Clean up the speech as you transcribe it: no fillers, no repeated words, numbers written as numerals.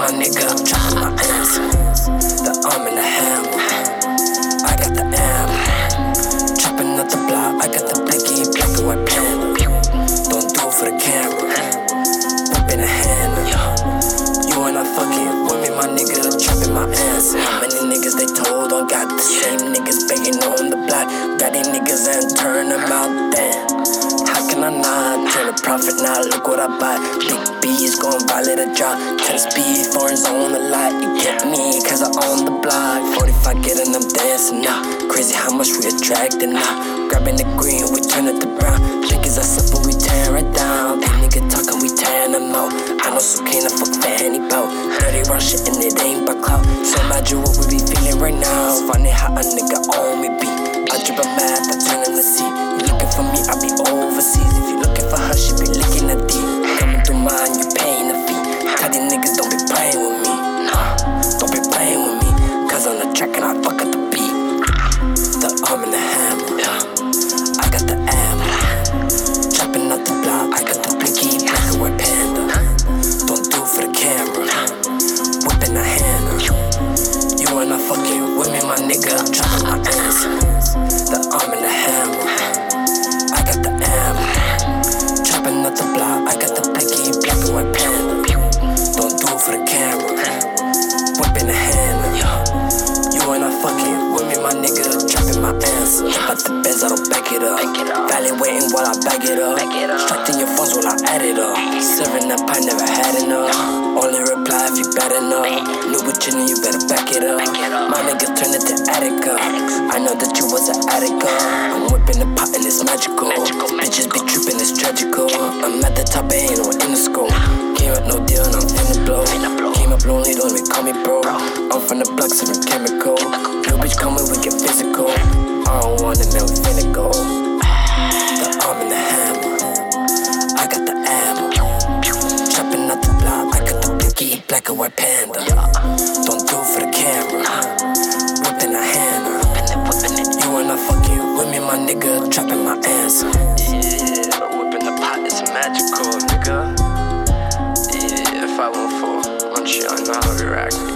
my nigga, I'm dropping my answer. The arm and the hammer, I got the ammo. Chopping up the block, I got the blicky, black and white panda. Don't do it for the camera, whipping a handle. You and I fucking with me, my nigga, dropping my answer. How many niggas they told on got the same niggas begging on the block? Got these niggas and turn them out, damn. How can I not turn a profit now? Look what I buy. Big B's gon' violate a drop. 10 speed, foreigns on the lot. You get me, cause I own the block. 45 getting them dancing now. Crazy how much we attracting now. Grabbing the green, we turn it to brown. Niggas are simple, we tear it down. These niggas talking, we tearing them out. I know Sukina fuck Fanny bout. Dirty raw shit and it ain't but clout. So imagine what we be feeling right now. It's funny how a nigga on me beat. I drip a math, I turn in the seat. You looking for me, I be overseas. If you looking for her, she be licking the D. Coming through mine, you paying the fee. Tell these niggas don't be playing with me. Nah, don't be playing with me. Cause on the track and I fuck up the beat. The arm and the hammer, I got the ammo. Chopping out the block, I got the blicky, black and white panda. Don't do it for the camera, whipping a handle. You and I fucking with me, my nigga, I'm dropping my answer. The arm and the hammer, I got the ammo. Chopping out the block, I got the blicky, black and white panda. Don't do it for the camera, whipping a handle. You and I fucking with me, my nigga, dropping my answer. Jump out the Benz, I don't back it up. Evaluating while I bag it up. Extracting your phones while I add it up. Serving up, I never had enough. Only reply if you bad enough. Knew what you knew, you better back it up. My niggas turn it to Attica. I know that you was an addict. I'm whipping the pot and it's magical. Bitches be tripping, it's tragical. I'm at the top, ain't no in the school. Came up no deal and I'm finna blow. Came up lonely, don't even call me bro. I'm from the block, serving chemical. New bitch coming, we get physical. I don't want it, man, we finna go. The arm and the hammer, I got the ammo. Chopping out the block, I got the blicky, black and white panda. Don't do it for the camera, whipping a handle. You and I fucking with me, my nigga, dropping my answer. Yeah, whipping the pot is magical, nigga. Yeah, 514, on shit, I know how we rack.